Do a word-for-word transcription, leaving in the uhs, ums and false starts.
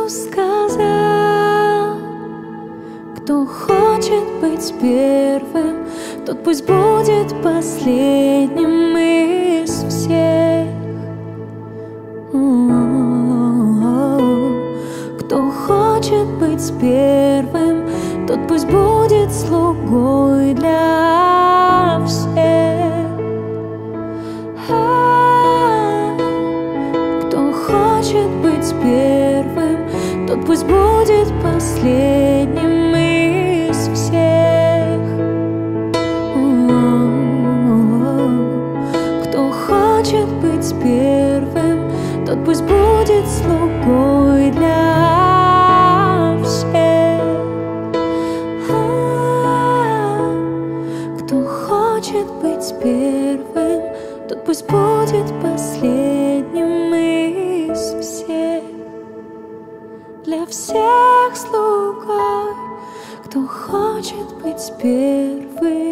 Иисус сказал: кто хочет быть первым, тот пусть будет последним из всех. Кто хочет быть первым, тот пусть будет слугой для всех. Кто хочет быть первым, тот пусть будет последним из всех. Кто хочет быть первым, тот пусть будет слугой для всех. Кто хочет быть первым, тот пусть будет последним из всех. Для всех слугой, кто хочет быть первым.